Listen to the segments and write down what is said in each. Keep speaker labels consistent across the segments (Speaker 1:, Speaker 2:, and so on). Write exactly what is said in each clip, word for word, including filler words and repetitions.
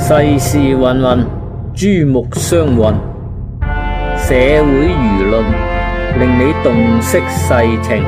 Speaker 1: 世事芸芸，珠目相混，社會輿論令你洞悉世情。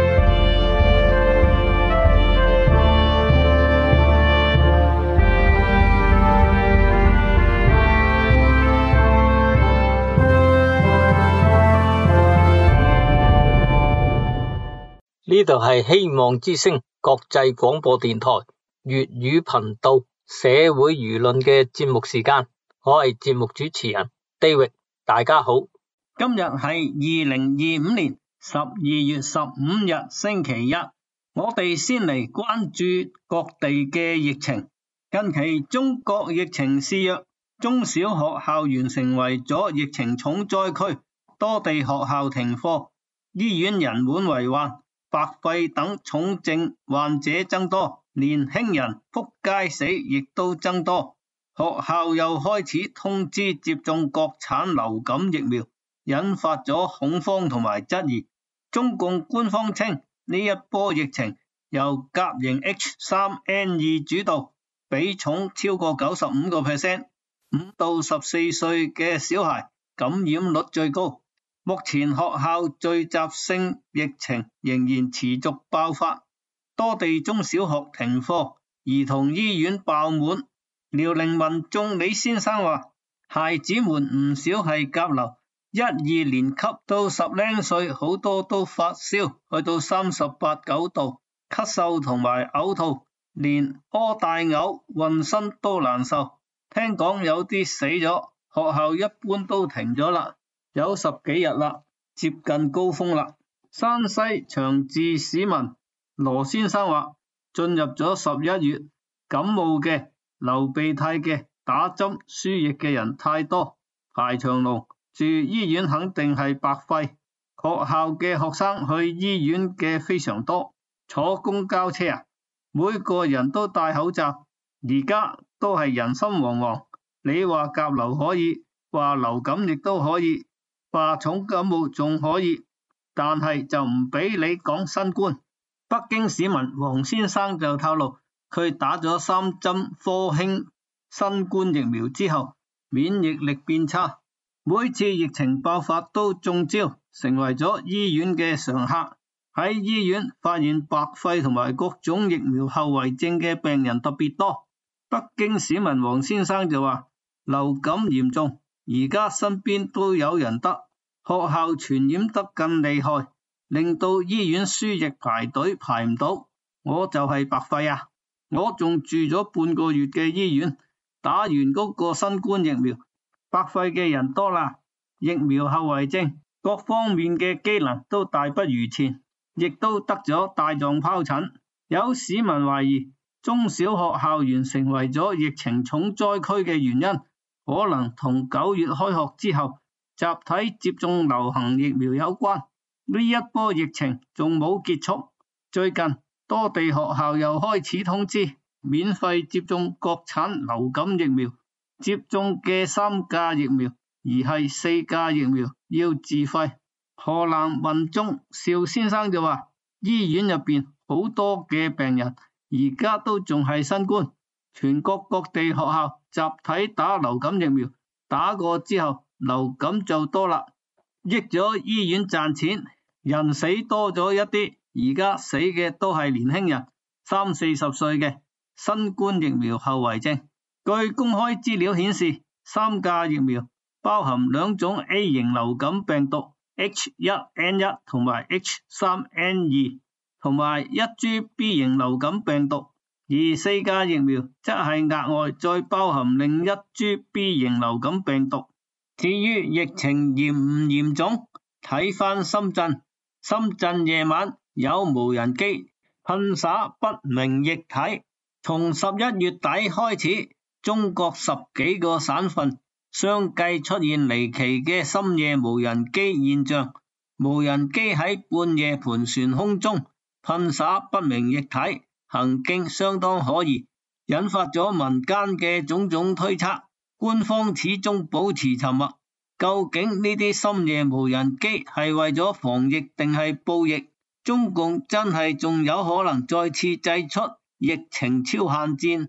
Speaker 1: 呢度係希望之聲國際廣播電台粵語頻道社會輿論嘅節目時間，我係節目主持人 David， 大家好。
Speaker 2: 今日係二零二五年十二月十五日星期一，我哋先嚟關注各地嘅疫情。近期中國疫情肆虐，中小學校園成為咗疫情重災區，多地學校停課，醫院人滿為患，白肺等重症患者增多，年輕人撲街死亦都增多。學校又開始通知接種國產流感疫苗，引發咗恐慌同埋質疑。中共官方稱呢一波疫情由甲型 H 三 N 二 主導，比重超過 九十五個 percent， 五到十四歲嘅小孩感染率最高。目前學校聚集性疫情仍然持續爆發，多地中小學停課，兒童醫院爆滿。遼寧民眾李先生話，孩子們唔少係甲流，一二年級到十零歲好多都發燒，去到三十八九度，咳嗽同埋嘔吐，連屙大嘔渾身都難受。聽講有啲死咗，學校一般都停咗啦。有十幾日啦，接近高峰啦。山西長治市民羅先生話，進入咗十一月，感冒嘅、流鼻涕嘅、打針輸液嘅人太多，排長龍，住醫院肯定係白費。學校嘅學生去醫院嘅非常多，坐公交車啊，每個人都戴口罩，而家都係人心惶惶。你話甲流可以，話流感亦都可以，話重感冒仲可以，但係就唔俾你講新冠。北京市民黃先生就透露，佢打咗三針科興新冠疫苗之後，免疫力變差，每次疫情爆發都中招，成為咗醫院嘅常客。喺醫院發現白肺同埋各種疫苗後遺症嘅病人特別多。北京市民黃先生就話，流感嚴重，而家身邊都有人得，學校傳染得更厲害，令到醫院輸液排隊排唔到。我就係白肺啊，我仲住咗半個月嘅醫院，打完嗰個新冠疫苗，白肺嘅人多啦，疫苗後遺症各方面嘅機能都大不如前，亦都得咗帶狀疱疹。有市民懷疑中小學校園成為咗疫情重災區嘅原因，可能同九月開學之後集體接種流行疫苗有關。呢一波疫情仲冇結束，最近多地學校又開始通知免費接種國產流感疫苗，接種嘅三價疫苗而係四價疫苗要自費。河南民眾邵先生就話，醫院入邊好多嘅病人而家都仲係新冠，全國各地學校集體打流感疫苗，打過之後流感就多啦，益咗醫院賺錢，人死多咗一啲，而家死嘅都係年輕人，三四十歲嘅。新冠疫苗後遺症，據公開資料顯示，三價疫苗包含兩種 A 型流感病毒 H 一 N 一 同埋 H 三 N 二，同埋一株 B 型流感病毒，而四價疫苗則係額外再包含另一株 B 型流感病毒。至於疫情嚴唔嚴重，睇返深圳，深圳夜晚有無人機噴灑不明液體。從十一月底開始，中國十幾個省份相繼出現離奇嘅深夜無人機現象，無人機喺半夜盤旋空中噴灑不明液體，行徑相當可疑，引發咗民間嘅種種推測。官方始終保持沉默，究竟呢啲深夜無人機係為咗防疫定係報疫？中共真係仲有可能再次祭出疫情超限戰？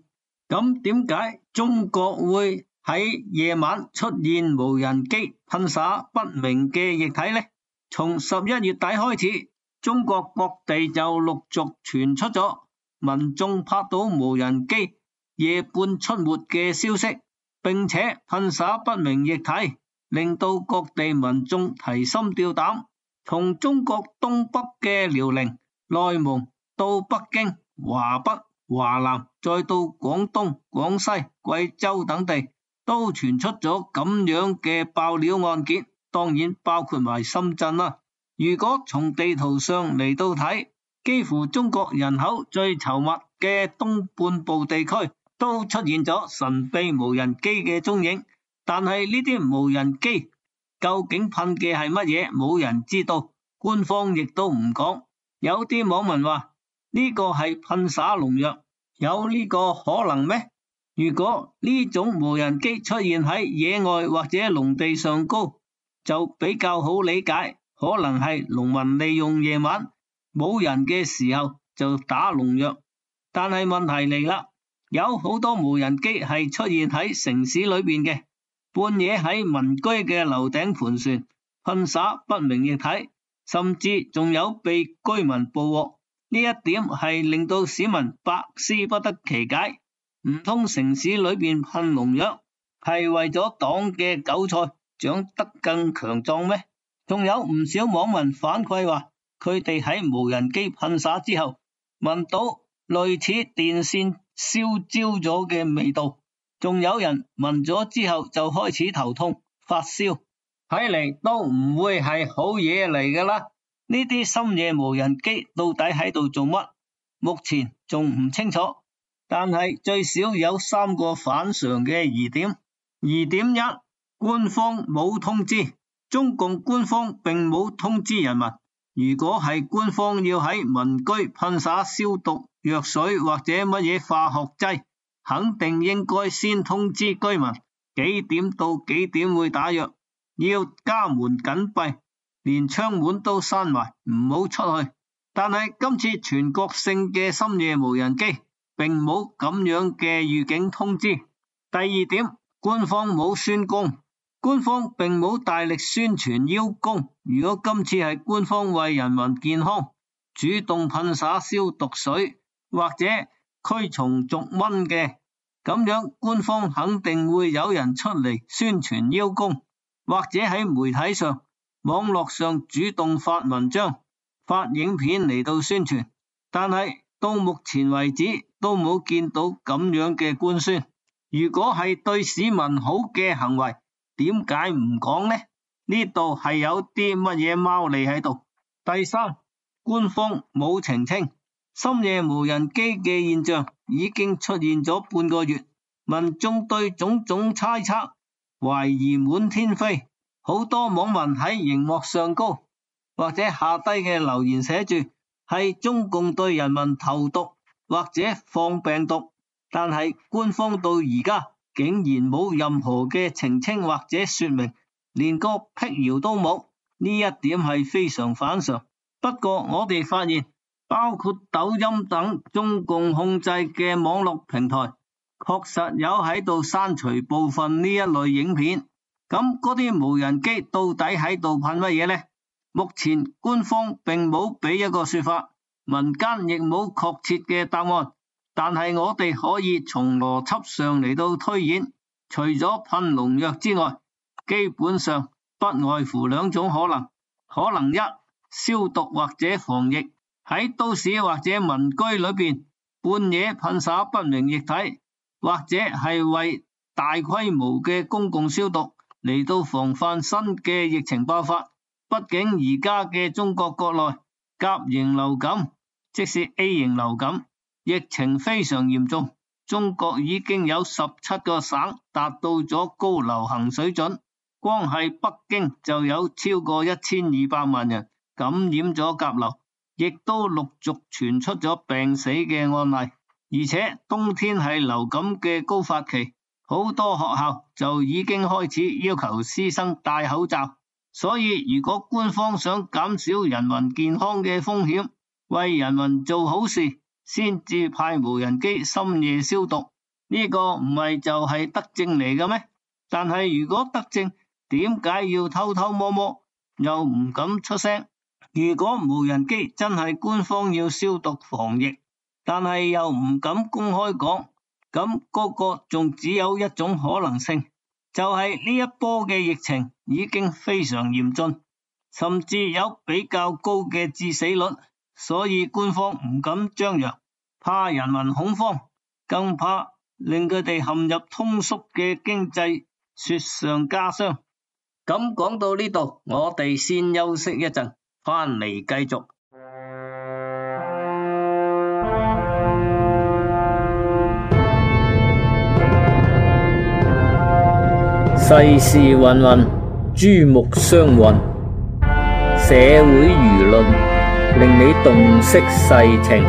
Speaker 2: 咁點解中國會喺夜晚出現無人機噴灑不明嘅液體呢？從十一月底開始，中國各地就陸續傳出咗民眾拍到無人機夜半出沒嘅消息，並且噴灑不明液體，令到各地民眾提心吊膽。從中國東北嘅遼寧、內蒙到北京、華北、華南，再到廣東、廣西、貴州等地，都傳出咗咁樣嘅爆料案件，當然包括埋深圳啦。如果從地圖上嚟到睇，幾乎中國人口最稠密嘅東半部地區都出現咗神秘無人機嘅蹤影，但係呢啲無人機究竟噴嘅係乜嘢，冇人知道，官方亦都唔講。有啲網民話呢個係噴灑農藥，有呢個可能咩？如果呢種無人機出現喺野外或者農地上高，就比較好理解，可能係農民利用夜晚冇人嘅時候就打農藥。但係問題嚟啦，有好多無人機係出現喺城市裏邊嘅，半夜喺民居嘅樓頂盤旋，噴灑不明液體，甚至仲有被居民捕獲。呢一點係令到市民百思不得其解，唔通城市裏邊噴農藥係為咗黨嘅韭菜長得更強壯咩？仲有唔少網民反饋話，佢哋喺無人機噴灑之後聞到類似電線燒焦咗嘅味道，仲有人聞咗之後就開始頭痛發燒，睇嚟都唔會係好嘢嚟㗎啦。呢啲深夜無人機到底喺度做乜？目前仲唔清楚，但係最少有三個反常嘅疑點。疑點一，官方冇通知，中共官方並冇通知人民。如果係官方要喺民居噴灑消毒藥水或者乜嘢化學劑，肯定應該先通知居民幾點到幾點會打藥，要家門緊閉，連窗門都閂埋，唔好出去。但係今次全國性嘅深夜無人機並冇咁樣嘅預警通知。第二點，官方冇宣攻，官方並冇大力宣傳邀功。如果今次係官方為人民健康主動噴灑消毒水或者驅蟲逐蚊嘅，咁樣官方肯定會有人出嚟宣傳邀功，或者喺媒體上網絡上主動發文章發影片嚟到宣傳，但係到目前為止都冇見到咁樣嘅官宣。如果係對市民好嘅行為，點解唔講呢？呢度係有啲乜嘢貓膩喺度。第三，官方冇澄清，深夜無人機嘅現象已經出現咗半個月，民眾對種種猜測懷疑滿天飛。好多網民喺熒幕上高或者下低嘅留言寫住係中共對人民投毒或者放病毒，但係官方到而家竟然冇任何嘅澄清或者說明，連個闢謠都冇，呢一點係非常反常。不過我哋發現，包括抖音等中共控制嘅網絡平台，確實有喺度刪除部分呢一類影片。咁嗰啲無人機到底喺度噴乜嘢呢？目前官方並冇俾一個說法，民間亦冇確切嘅答案。但係我哋可以從邏輯上嚟到推演，除咗噴農藥之外，基本上不外乎兩種可能。可能一，消毒或者防疫，喺都市或者民居裏邊半夜噴灑不明液體，或者係為大規模嘅公共消毒嚟到防範新嘅疫情爆發。畢竟而家嘅中國國內甲型流感，即是 A 型流感，疫情非常嚴重，中國已經有十七個省達到咗高流行水準，光係北京就有超過一千二百萬人感染咗甲流，亦都陸續傳出咗病死嘅案例。而且冬天係流感嘅高發期，好多學校就已經開始要求師生戴口罩。所以如果官方想減少人民健康嘅風險，為人民做好事，先至派無人機深夜消毒， 呢個唔係就係德政嚟嘅咩？但係如果德政，點解要偷偷摸摸又唔敢出聲？如果無人機真係官方要消毒防疫，但係又唔敢公開講，咁嗰個仲只有一種可能性，就係呢一波嘅疫情已經非常嚴峻，甚至有比較高嘅致死率，所以官方唔敢張揚，怕人民恐慌，更怕令佢哋陷入通縮嘅經濟雪上加霜。咁講到呢度，我哋先休息一陣，翻嚟繼續。
Speaker 1: 世事芸芸，珠目相混，社會輿論令你洞悉世情。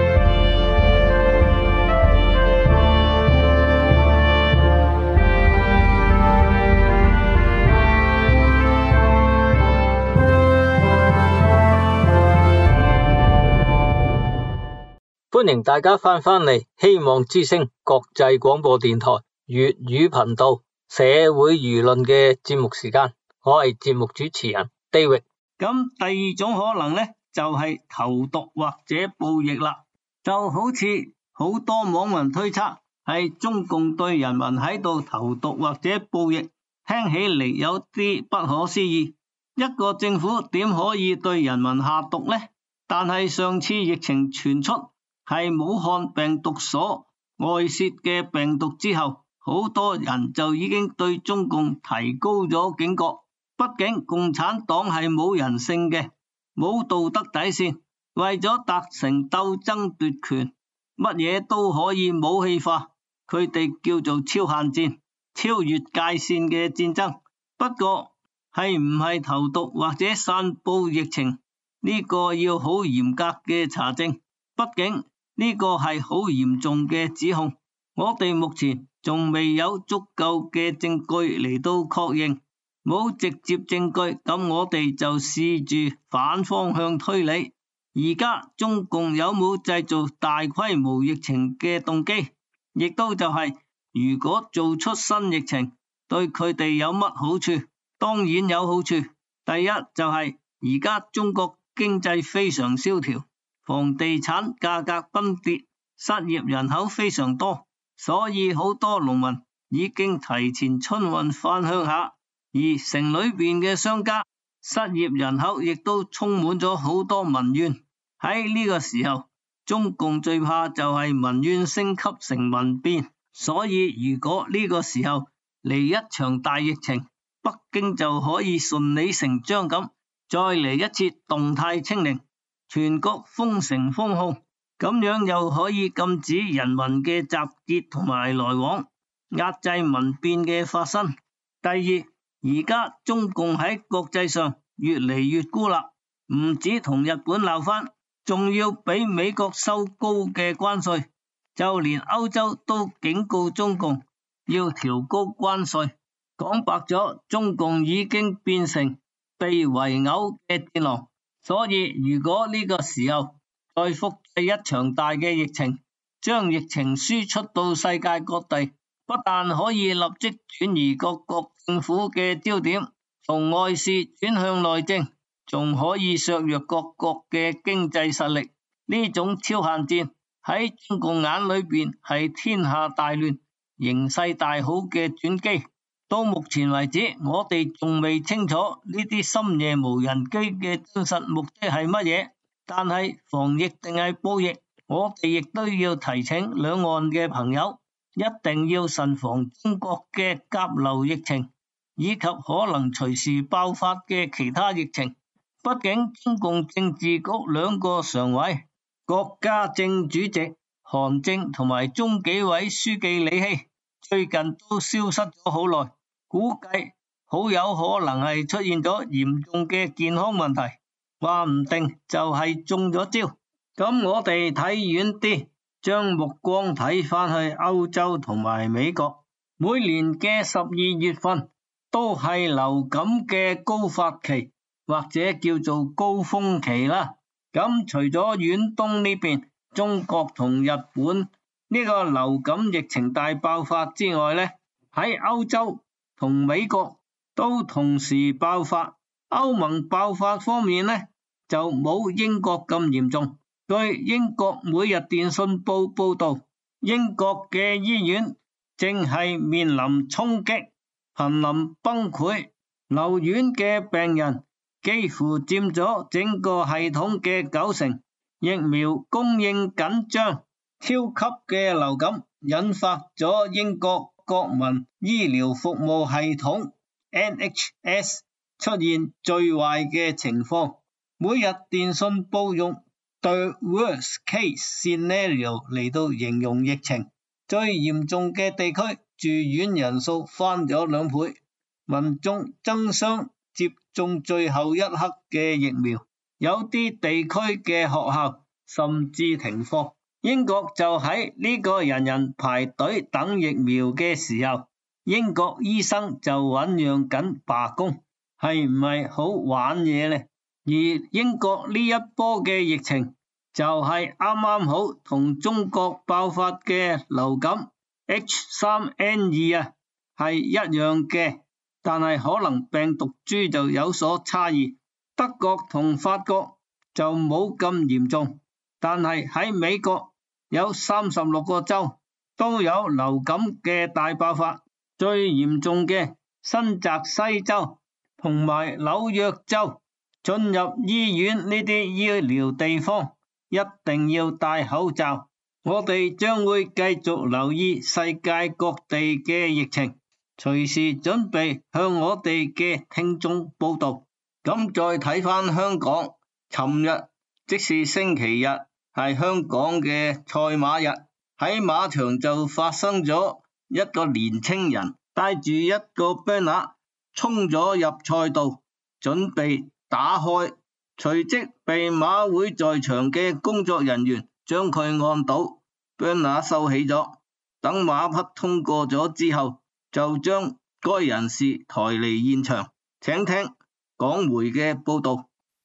Speaker 1: 歡迎大家翻返嚟希望之聲國際廣播電台粵語頻道社會輿論嘅節目時間，我係節目主持人 David。
Speaker 2: 咁第二種可能呢，就係投毒或者報疫啦，就好似好多網民推測係中共對人民喺度投毒或者報疫，聽起嚟有啲不可思議。一個政府點可以對人民下毒呢？但係上次疫情傳出係武漢病毒所外泄嘅病毒之後，好多人就已經對中共提高咗警覺。畢竟共產黨係冇人性嘅，冇道德底線，為咗達成鬥爭奪權，乜嘢都可以武器化，佢哋叫做超限戰，超越界線嘅戰爭。不過係唔係投毒或者散佈疫情，呢個要好嚴格嘅查證，畢竟呢個係好嚴重嘅指控，我哋目前仲未有足夠嘅證據嚟到確認，冇直接證據，咁我哋就試住反方向推理。而家中共有冇製造大規模疫情嘅動機？亦都就係、是、如果做出新疫情，對佢哋有乜好處？當然有好處。第一就係而家中國經濟非常蕭條，房地產價格崩跌，失業人口非常多，所以好多農民已經提前春運返鄉下，而城裏邊嘅商家失業人口亦都充滿咗好多民怨。喺呢個時候，中共最怕就係民怨升級成民變，所以如果呢個時候嚟一場大疫情，北京就可以順理成章咁再嚟一次動態清零，全國封城封控，咁樣又可以禁止人民嘅集結同埋來往，壓制民變嘅發生。第二，而家中共喺國際上越嚟越孤立，唔止同日本鬧翻，仲要俾美國收高嘅關稅，就連歐洲都警告中共要調高關稅。講白咗，中共已經變成被圍毆嘅戰狼，所以如果呢個時候再複製一場大嘅疫情，將疫情輸出到世界各地，不但可以立即轉移各國政府嘅焦點，從外事轉向內政，仲可以削弱各國嘅經濟實力。呢種超限戰喺中共眼裏邊係天下大亂、形勢大好嘅轉機。到目前為止，我哋仲未清楚呢啲深夜無人機嘅真實目的係乜嘢，但係防疫定係報疫，我哋亦都要提醒兩岸嘅朋友，一定要慎防中國嘅甲流疫情，以及可能隨時爆發嘅其他疫情。畢竟中共政治局兩個常委，國家正主席韓正同埋中紀委書記李希，最近都消失咗好耐。估計好有可能係出現咗嚴重嘅健康問題，話唔定就係中咗招。咁我哋睇遠啲，將目光睇返去歐洲同埋美國，每年嘅十二月份都係流感嘅高發期，或者叫做高峰期啦。咁除咗遠東呢邊，中國同日本呢個流感疫情大爆發之外呢，喺歐洲同美國都同時爆發。歐盟爆發方面呢，就冇英國咁嚴重。據英國每日電訊報報道，英國嘅醫院正係面臨衝擊，瀕臨崩潰，留院嘅病人幾乎佔咗整個系統嘅九成，疫苗供應緊張，超級嘅流感引發咗英國國民醫療服務系統 N H S 出現最壞嘅情況。每日電訊報用 The worst case scenario 嚟到形容疫情，最嚴重嘅地區住院人數翻咗兩倍，民眾爭相接種最後一刻嘅疫苗，有啲地區嘅學校甚至停課。英國就喺呢個人人排隊等疫苗嘅時候，英國醫生就醞釀緊罷工，係唔係好玩嘢呢？而英國呢一波嘅疫情就係啱啱好同中國爆發嘅流感 H 三 N 二 啊係一樣嘅，但係可能病毒株就有所差異。德國同法國就冇咁嚴重，但係喺美國有三十六個州都有流感嘅大爆發，最嚴重嘅新澤西州同埋紐約州，進入醫院呢啲醫療地方一定要戴口罩。我哋將會繼續留意世界各地嘅疫情，隨時準備向我哋嘅聽眾報道。咁再睇返香港，尋日即是星期日，係香港嘅賽馬日，喺馬場就發生咗一個年青人帶住一個 banner 衝咗入賽道，準備打開，隨即被馬會在場嘅工作人員將佢按倒， banner 收起咗。等馬匹通過咗之後，就將該人士抬離現場。請聽港媒嘅報導。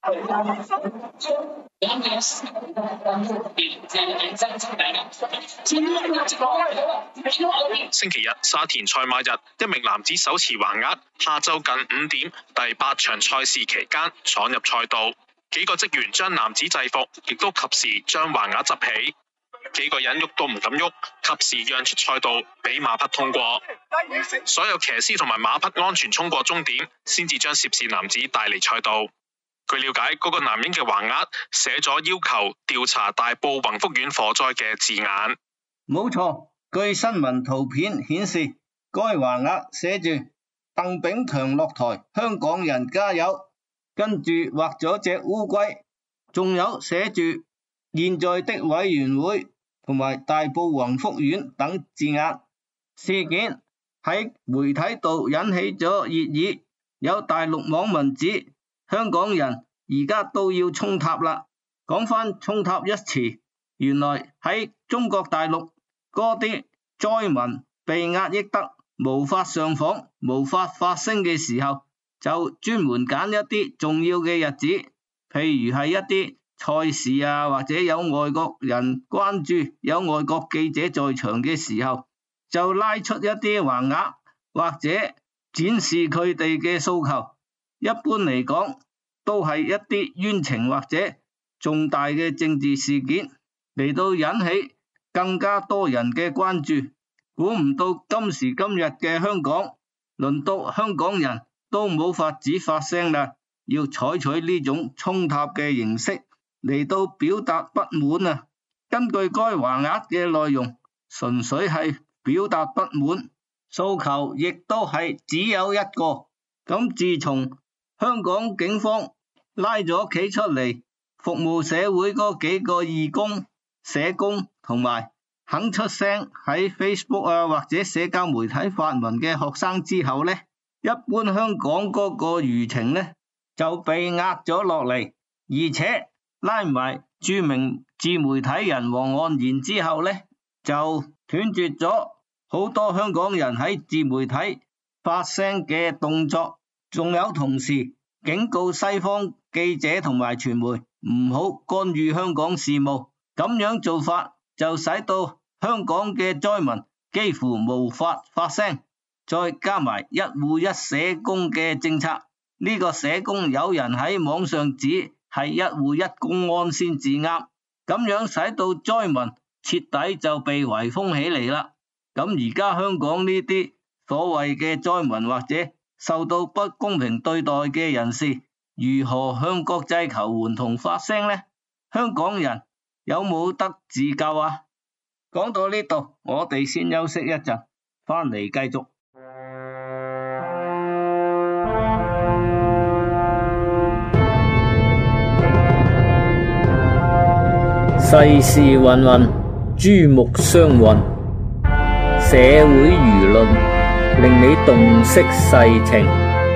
Speaker 3: 星期日沙田賽馬日，一名男子手持橫額，下晝近五點第八場賽事期間闖入賽道，幾個職員將男子制服，亦都及時將橫額執起。幾個人喐都唔敢喐，及時讓出賽道俾馬匹通過。所有騎師同埋馬匹安全衝過終點，先至將涉事男子帶離賽道。據了解，嗰、那個男人嘅橫額寫咗要求調查大埔宏福苑火災嘅字眼。
Speaker 2: 冇錯，據新聞圖片顯示，該橫額寫住鄧炳強落台，香港人加油，跟住畫咗隻烏龜，仲有寫住現在的委員會同埋大埔宏福苑等字眼。事件喺媒體度引起咗熱議，有大陸網民指香港人而家都要衝塔啦。講返衝塔一詞，原來喺中國大陸嗰啲災民被壓抑得無法上訪、無法發聲嘅時候，就專門揀一啲重要嘅日子，譬如係一啲賽事啊，或者有外國人關注、有外國記者在場嘅時候，就拉出一啲橫額或者展示佢哋嘅訴求。一般嚟講，都係一啲冤情或者重大嘅政治事件嚟到引起更加多人嘅關注。估唔到今時今日嘅香港，輪到香港人都冇法子發聲啦，要採取呢種衝塔嘅形式嚟到表達不滿啊。根據該橫額嘅內容，純粹係表達不滿，訴求亦都係只有一個。咁自從香港警方拉咗企出嚟服務社會嗰幾個義工、社工同埋肯出聲喺 Facebook 啊或者社交媒體發文嘅學生之後呢，一般香港嗰個輿情呢就被壓咗落嚟，而且拉埋著名自媒體人黃岸然之後呢，就斷絕咗好多香港人喺自媒體發聲嘅動作，仲有同時警告西方記者同埋傳媒唔好干預香港事務。咁樣做法就使到香港嘅災民幾乎無法發聲，再加埋一戶一社工嘅政策，呢個社工有人喺網上指係一戶一公安先至啱，咁樣使到災民徹底就被圍封起嚟啦。咁而家香港呢啲所謂嘅災民或者受到不公平對待嘅人士，如何向國際求援同發聲呢？香港人有冇得自救啊？講到呢度，我哋先休息一陣，翻嚟繼續。
Speaker 1: 世事芸芸，珠目相混，社會輿論令你洞悉世情。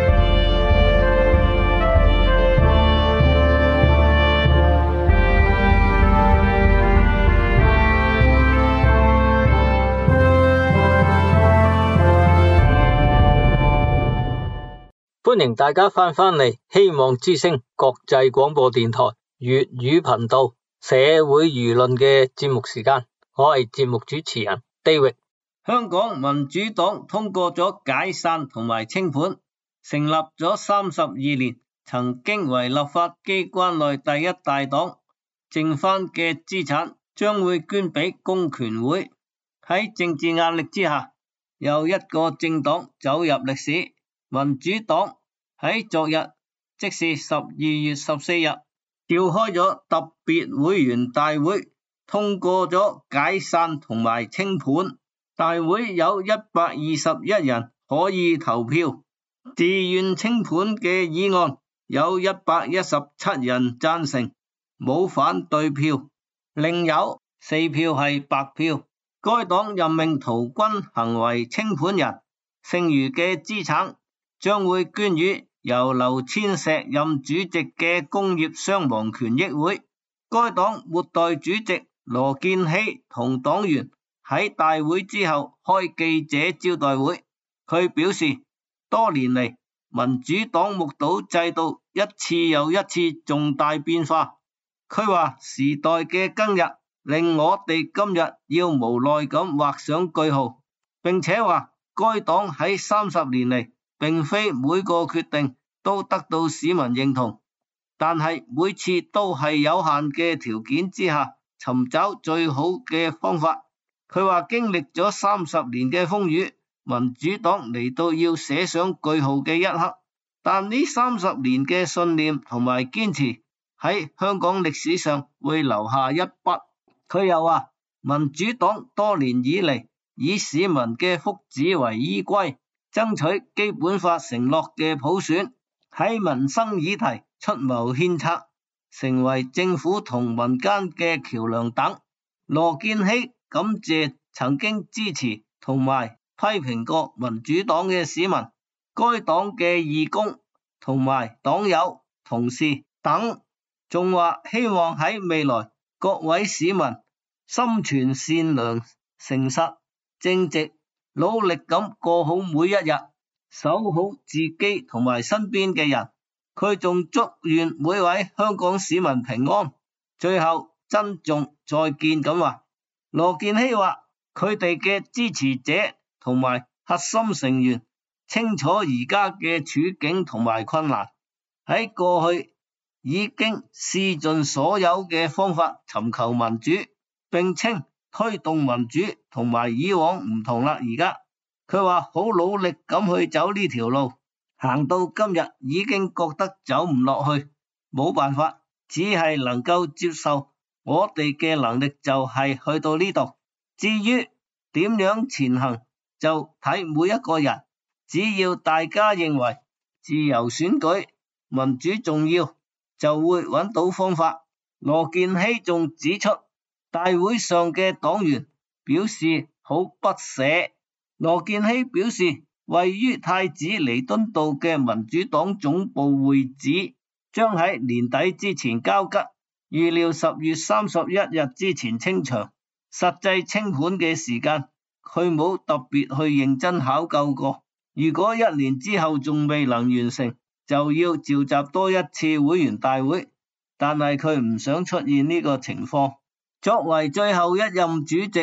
Speaker 1: 歡迎大家翻返嚟希望之聲國際廣播電台粵語頻道社會輿論嘅節目時間，我係節目主持人 David。
Speaker 2: 香港民主黨通過咗解散同埋清盤，成立咗三十二年，曾經為立法機關內第一大黨，剩翻嘅資產將會捐俾公權會。喺政治壓力之下，又一個政黨走入歷史，民主黨喺昨日，即是十二月十四日，召開咗特別會員大會，通過咗解散同埋清盤。大會有一百二十一人可以投票，自願清盤嘅議案有一百一十七人贊成，冇反對票，另有四票係白票。該黨任命陶君行為清盤人，剩餘嘅資產將會捐予由劉千石任主席嘅工業傷亡權益會。該黨末代主席羅健熙同黨員喺大會之後開記者招待會，佢表示多年嚟民主黨目睹制度一次又一次重大變化，佢話時代嘅更日令我哋今日要無奈咁畫上句號，並且話該黨喺三十年嚟並非每個決定都得到市民認同，但係每次都係有限嘅條件之下尋找最好嘅方法。佢話經歷咗三十年嘅風雨，民主黨嚟到要寫上句號嘅一刻，但呢三十年嘅信念同埋堅持喺香港歷史上會留下一筆。佢又話民主黨多年以嚟以市民嘅福祉為依歸，爭取基本法承諾嘅普選，喺民生議題出謀獻策，成為政府同民間嘅橋樑等。羅健熙感謝曾經支持同埋批評過民主黨嘅市民、該黨嘅義工同埋黨友、同事等，仲話希望喺未來各位市民心存善良、誠實、正直，努力咁過好每一日，守好自己同埋身邊嘅人。佢仲祝願每位香港市民平安。最後珍重再見咁話。羅健熙話佢哋嘅支持者同埋核心成員清楚而家嘅處境同埋困難，喺過去已經試盡所有嘅方法尋求民主，並稱推動民主同埋以往唔同啦。而家佢話好努力咁去走呢條路，行到今日已經覺得走唔落去，冇辦法，只係能夠接受我哋嘅能力就係去到呢度。至於點樣前行，就睇每一個人，只要大家認為自由選舉、民主重要，就會揾到方法。羅健熙仲指出，大會上嘅黨員表示好不捨。羅健熙表示，位於太子彌敦道嘅民主黨總部會址將喺年底之前交吉，預料十月三十一日之前清場。實際清盤嘅時間，佢冇特別去認真考究過。如果一年之後仲未能完成，就要召集多一次會員大會，但係佢唔想出現呢個情況。作為最後一任主席，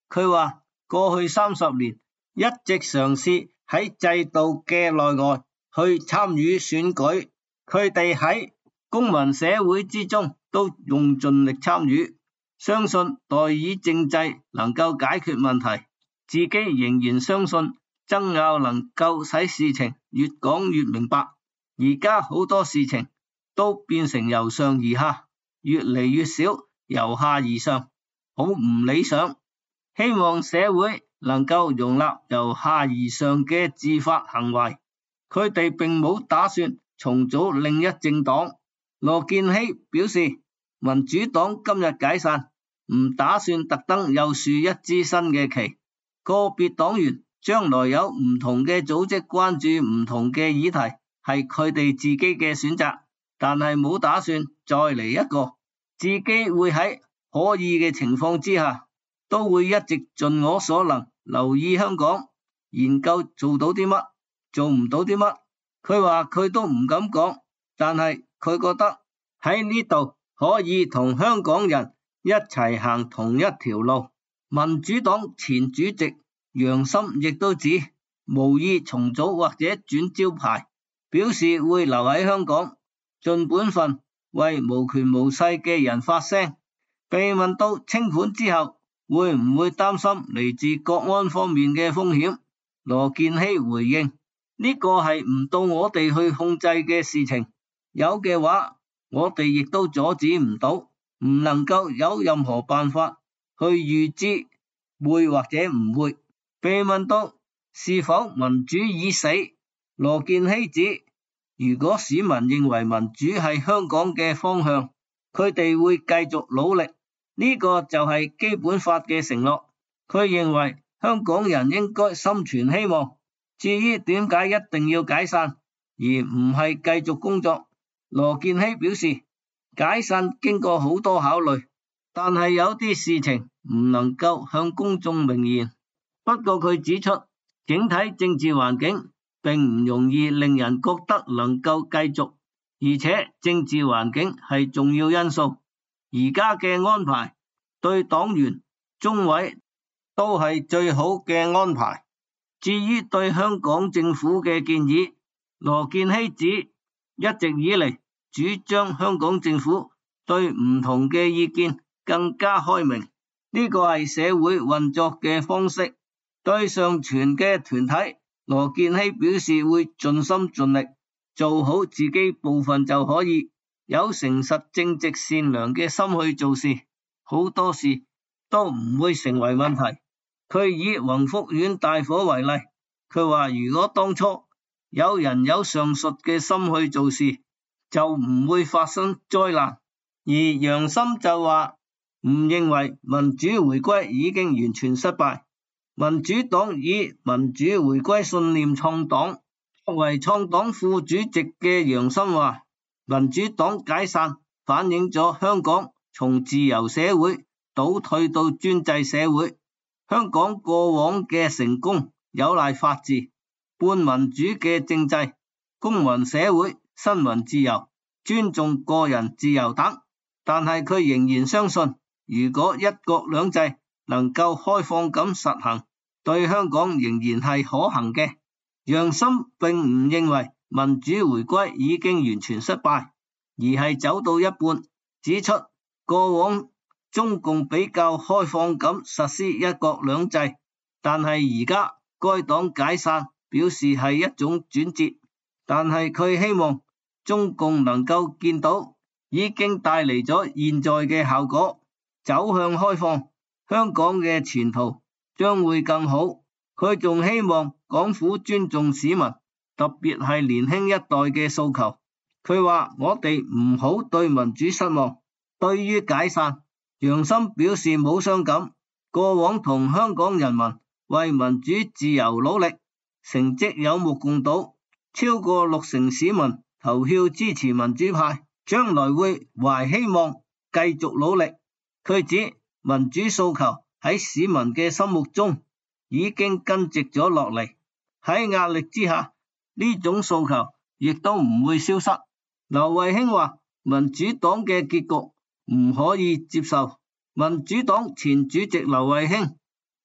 Speaker 2: 佢話過去三十年一直嘗試喺制度嘅內外去參與選舉，佢哋喺公民社會之中都用盡力參與，相信代議政制能夠解決問題，自己仍然相信爭拗能夠使事情越講越明白。而家好多事情都變成由上而下，越嚟越少由下而上，好唔理想。希望社會能夠容納由下而上嘅自發行為。佢哋並冇打算重組另一政黨。羅健熙表示，民主黨今日解散，唔打算特登又豎一支新嘅旗。個別黨員將來有唔同嘅組織關注唔同嘅議題，係佢哋自己嘅選擇，但係冇打算再嚟一個。自己會喺可以嘅情況之下，都會一直盡我所能留意香港，研究做到啲乜，做唔到啲乜。佢話佢都唔敢講，但係佢覺得喺呢度可以同香港人一齊行同一條路。民主黨前主席楊森亦都指無意重組或者轉招牌，表示會留喺香港盡本分為無權無勢嘅人發聲。被問到清盤之後會唔會擔心嚟自國安方面嘅風險，羅健熙回應，呢個係唔到我哋去控制嘅事情，有嘅話我哋亦都阻止唔到，唔能夠有任何辦法去預知會或者唔會。被問到是否民主已死，羅健熙指如果市民認為民主係香港嘅方向，佢哋會繼續努力，呢個就係基本法嘅承諾。佢認為香港人應該心存希望。至於點解一定要解散而唔係繼續工作，羅健熙表示解散經過好多考慮，但係有啲事情唔能夠向公眾明言。不過佢指出，整體政治環境並唔容易令人覺得能夠繼續，而且政治環境係重要因素。而家嘅安排對黨員、中委都係最好嘅安排。至於對香港政府嘅建議，羅健熙指一直以嚟主張香港政府對唔同嘅意見更加開明，呢個係社會運作嘅方式。對上傳嘅團體，羅健熙表示會盡心盡力做好自己部分就可以，有誠實正直善良嘅心去做事，好多事都唔會成為問題。佢以宏福苑大火為例，佢話如果當初有人有上述嘅心去做事，就唔會發生災難。而楊森就話唔認為民主回歸已經完全失敗。民主黨以民主回歸信念創黨，作為創黨副主席嘅楊森話，民主黨解散反映咗香港從自由社會倒退到專制社會。香港過往嘅成功有賴法治、半民主嘅政制、公民社會、新聞自由、尊重個人自由等，但係佢仍然相信，如果一國兩制能夠開放咁實行，對香港仍然係可行嘅。楊森並唔認為民主回歸已經完全失敗，而係走到一半，指出過往中共比較開放咁實施一國兩制，但係而家該黨解散，表示係一種轉折。但係佢希望中共能夠見到已經帶嚟咗現在嘅效果，走向開放，香港嘅前途將會更好。佢仲希望港府尊重市民，特別係年輕一代嘅訴求。佢話我哋唔好對民主失望。對於解散，楊森表示冇傷感，過往同香港人民為民主自由努力，成績有目共睹，超過六成市民投票支持民主派，將來會懷希望繼續努力。佢指民主訴求喺市民嘅心目中已經根植咗落嚟，喺壓力之下，呢種訴求亦都唔會消失。劉慧卿話民主黨嘅結局唔可以接受。民主黨前主席劉慧卿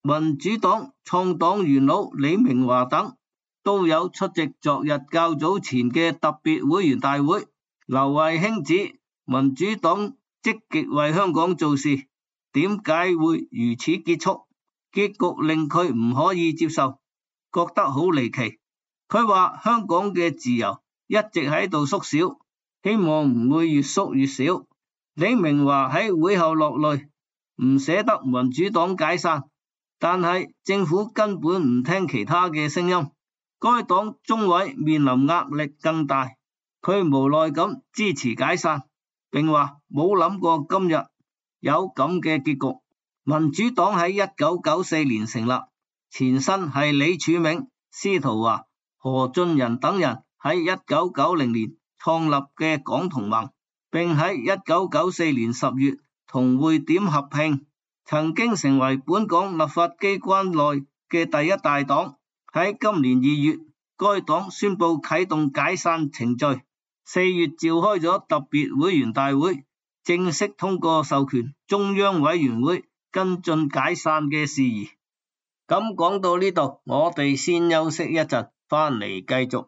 Speaker 2: 民主黨創黨元老李明華等都有出席昨日較早前嘅特別會員大會。劉慧卿指民主黨積極為香港做事，點解會如此結束？結局令佢唔可以接受，覺得好離奇。佢話香港嘅自由一直喺度縮小，希望唔會越縮越少。李明華喺會後落淚，唔捨得民主黨解散，但係政府根本唔聽其他嘅聲音，該黨中委面臨壓力更大，佢無奈咁支持解散，並話冇諗過今日有咁嘅結局。民主黨喺一九九四年成立，前身係李柱銘、司徒華、何俊仁等人喺一九九零年創立嘅港同盟，並喺一九九四年十月同匯點合併，曾經成為本港立法機關內嘅第一大黨。喺今年二月，該黨宣布啟動解散程序，四月召開咗特別會員大會，正式通過授權中央委員會跟進解散嘅事宜。咁講到呢度，我哋先休息一陣，翻嚟繼續。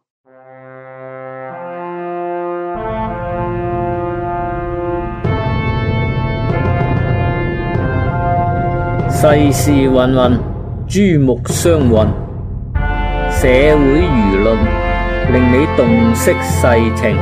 Speaker 1: 世事芸芸，珠目相混，社會輿論令你洞悉世情。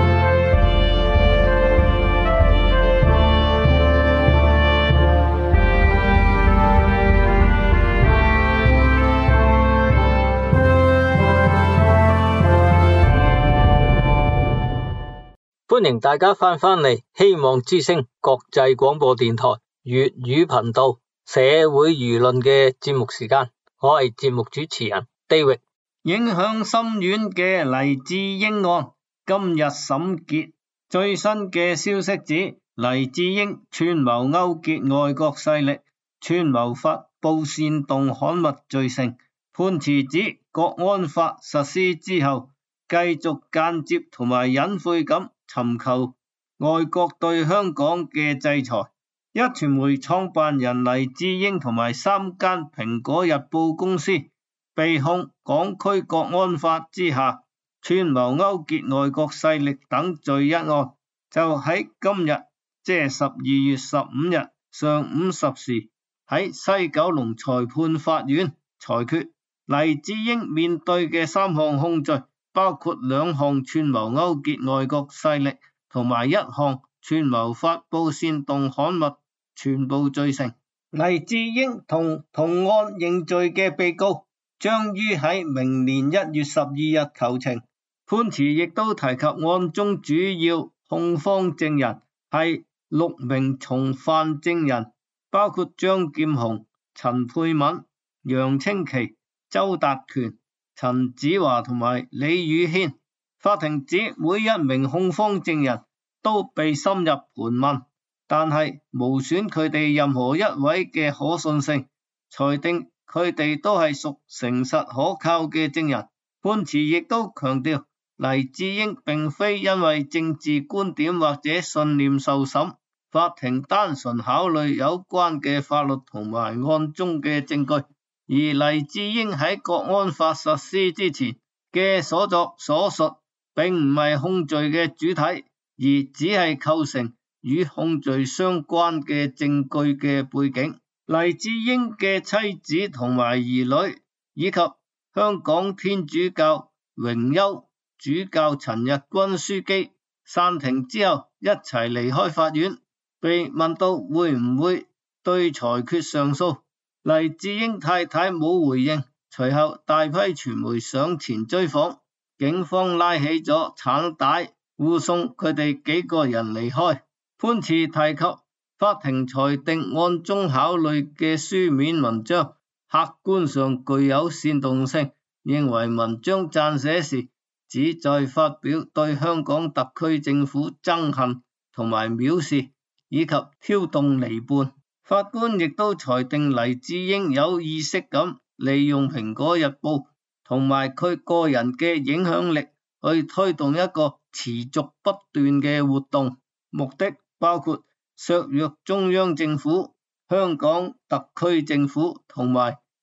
Speaker 1: 歡迎大家翻返嚟希望之聲國際廣播電台粵語頻道社會輿論嘅節目時間，我係節目主持人 David。
Speaker 2: 影響深遠嘅黎智英案今日審結，最新嘅消息指黎智英串謀勾結外國勢力，串謀發布煽動刊物罪成，判詞指國安法實施之後，繼續間接同埋隱晦咁尋求外國對香港嘅制裁。一傳媒創辦人黎智英同埋三間蘋果日報公司被控港區國安法之下串謀勾結外國勢力等罪一案，就喺今日即係十二月十五日上午十時喺西九龍裁判法院裁決。黎智英面對嘅三項控罪包括兩項串謀勾結外國勢力同埋一項串謀發布煽動刊物，全部罪成。黎智英同同案認罪嘅被告將於喺明年一月十二日求情，判詞亦都提及案中主要控方證人係六名從犯證人，包括張劍虹、陳沛敏、楊清奇、周達權、陳子華同埋李宇軒。法庭指每一名控方證人都被深入盤問，但係無損佢哋任何一位嘅可信性，裁定佢哋都係屬誠實可靠嘅證人。判詞亦都強調黎智英並非因為政治觀點或者信念受審，法庭單純考慮有關嘅法律同埋案中嘅證據，而黎智英喺國安法實施之前嘅所作所述並唔係控罪嘅主體，而只係構成與控罪相關嘅證據嘅背景。黎智英嘅妻子同埋兒女以及香港天主教榮休主教陳日君樞機散庭之後一齊離開法院，被問到會唔會對裁決上訴，黎智英太太冇回應。隨後大批傳媒上前追訪，警方拉起咗橙帶護送佢哋幾個人離開。判詞提及法庭裁定案中考慮嘅書面文章客觀上具有煽動性，認為文章撰寫時旨在發表對香港特區政府憎恨同埋藐視，以及挑動離叛。法官亦都裁定黎智英有意識咁利用蘋果日報同埋佢個人嘅影響力去推動一個持續不斷嘅活動，目的包括削弱中央政府、香港特區政府同埋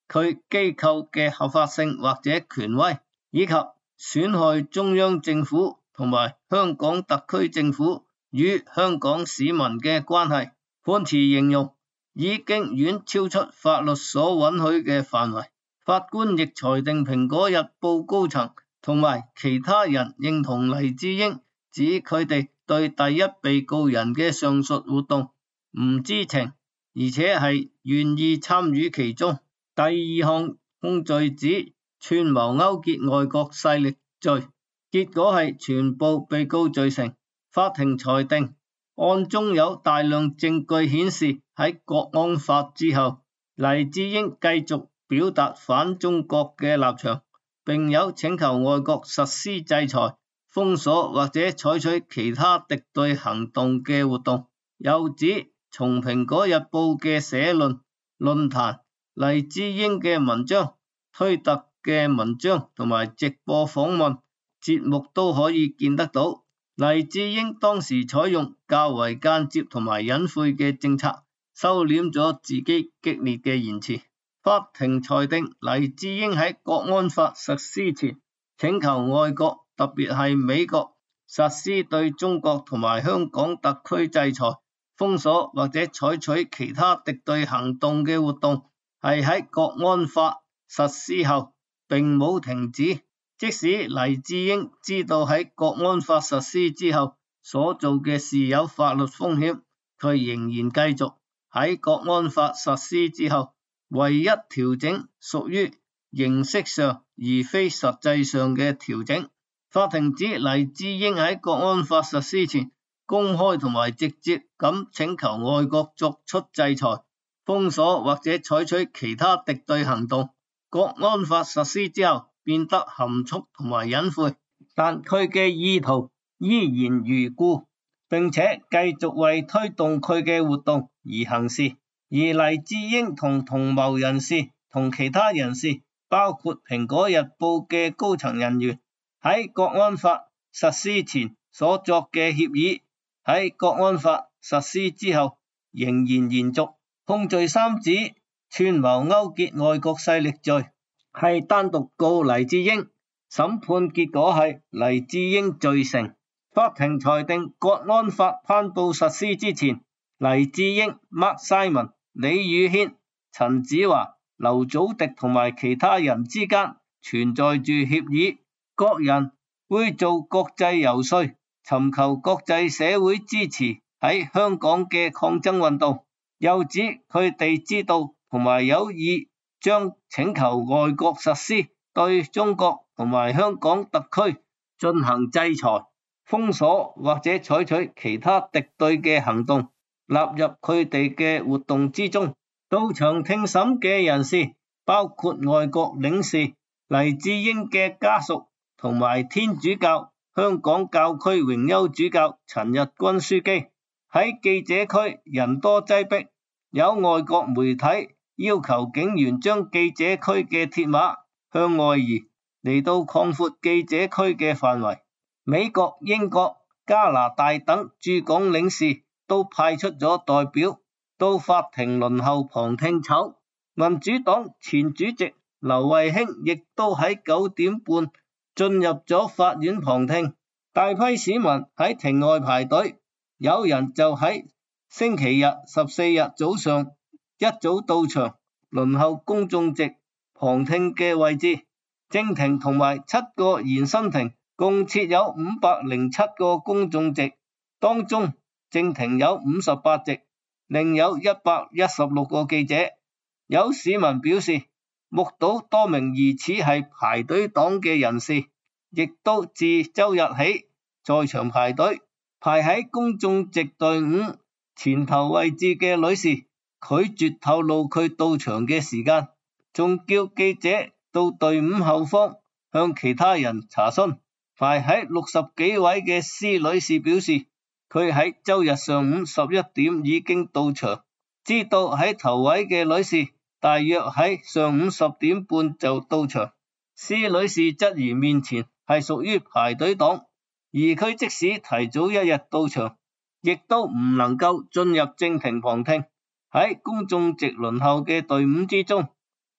Speaker 2: 佢機構嘅合法性或者權威，以及損害中央政府同埋香港特區政府與香港市民嘅關係。判詞形容已經遠超出法律所允許嘅範圍。法官亦裁定《蘋果日報》高層同埋其他人認同黎智英指佢哋對第一被告人嘅上述活動唔知情，而且係願意參與其中。第二項控罪指串謀勾結外國勢力罪，結果係全部被告罪成。法庭裁定案中有大量證據顯示喺國安法之後，黎智英繼續表達反中國嘅立場，並有請求外國實施制裁、封鎖或者採取其他敵對行動嘅活動。又指從蘋果日報嘅社論、論壇、黎智英嘅文章、推特嘅文章同埋直播訪問節目都可以見得到，黎智英當時採用較為間接同埋隱晦嘅政策，收斂咗自己激烈嘅言辭。法庭裁定黎智英喺國安法實施前，請求外國，特別係美國實施對中國同埋香港特區制裁、封鎖或者採取其他敵對行動嘅活動，係喺國安法實施後並冇停止。即使黎智英知道喺國安法實施之後所做嘅事有法律風險，佢仍然繼續。喺國安法實施之後，唯一調整屬於形式上而非實際上嘅調整。法庭指黎智英喺國安法實施前公開同埋直接咁請求外國作出制裁、封鎖或者採取其他敵對行動。國安法實施之後變得含蓄同埋隱晦，但佢嘅意圖依然如故，並且繼續為推動佢嘅活動而行事。而黎智英同同謀人士同其他人士，包括蘋果日報嘅高層人員，喺國安法實施前所作嘅協議，喺國安法實施之後仍然延續。控罪三指串謀勾結外國勢力罪，係單獨告黎智英，審判結果係黎智英罪成。法庭裁定國安法頒布實施之前，黎智英、Mark Simon、李宇軒、陳子華、劉祖迪同埋其他人之間存在住協議，各人會做國際遊說，尋求國際社會支持喺香港嘅抗爭運動。又指佢哋知道同埋有意將請求外國實施對中國同埋香港特區進行制裁、封鎖或者採取其他敵對嘅行動納入佢哋嘅活動之中。到場聽審嘅人士包括外國領事、黎智英嘅家屬同埋天主教香港教區榮休主教陳日君樞機。喺記者區人多擠迫，有外國媒體要求警員將記者區嘅鐵馬向外移，嚟到擴闊記者區嘅範圍。美國、英國、加拿大等駐港領事都派出咗代表到法庭輪候旁聽籌。民主黨前主席劉慧卿亦都喺九點半進入咗法院旁聽。大批市民喺庭外排隊，有人就喺星期日十四日早上一早到場輪候公眾席旁聽嘅位置。正庭同埋七個延伸庭共設有五百零七個公眾席，當中正庭有五十八席，另有一百一十六個記者。有市民表示目睹多名疑似係排隊黨嘅人士，亦都自周日起在場排隊。排喺公眾席隊伍前頭位置嘅女士拒絕透露佢到場嘅時間，仲叫記者到隊伍後方向其他人查詢。排喺六十幾位嘅施女士表示，佢喺周日上午十一點已經到場，知道喺頭位嘅女士大約喺上午十點半就到場。施女士質疑面前係屬於排隊黨，而佢即使提早一日到場，亦都唔能夠進入正庭旁聽。喺公眾席輪候嘅隊伍之中，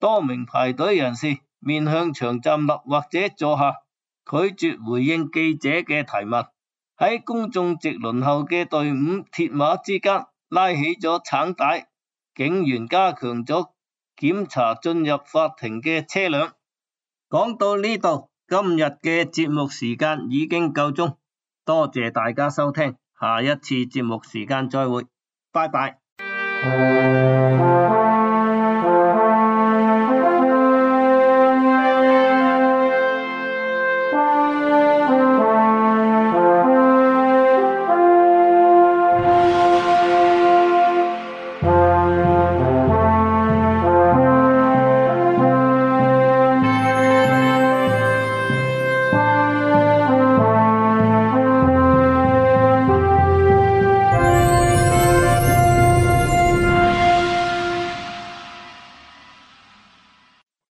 Speaker 2: 多名排隊人士面向牆站立或者坐下，拒絕回應記者嘅提問。喺公眾席輪候嘅隊伍鐵馬之間拉起咗橙帶，警員加強咗檢查進入法庭嘅車輛。講到呢度，今日嘅節目時間已經夠鐘，多謝大家收聽，下一次節目時間再會，拜拜。